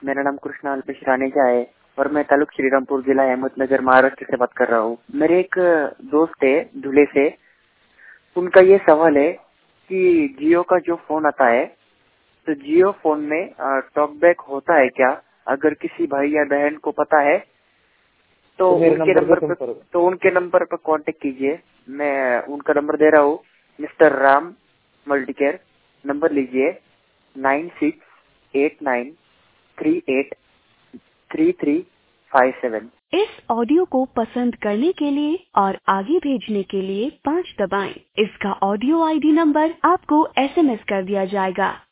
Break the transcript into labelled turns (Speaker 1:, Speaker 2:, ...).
Speaker 1: मेरा नाम कृष्णा अल्पेश रानेजा है और मैं तालुक श्रीरामपुर जिला अहमदनगर महाराष्ट्र से बात कर रहा हूँ। मेरे एक दोस्त है धुले से, उनका ये सवाल है कि जियो का जो फोन आता है तो जियो फोन में टॉकबैक होता है क्या? अगर किसी भाई या बहन को पता है तो उनके नंबर पर कांटेक्ट कीजिए। मैं उनका नंबर दे रहा हूँ, मिस्टर राम मल्टीकेयर। नंबर लीजिए 9689383357।
Speaker 2: इस ऑडियो को पसंद करने के लिए और आगे भेजने के लिए 5 दबाएं। इसका ऑडियो आईडी नंबर आपको SMS कर दिया जाएगा।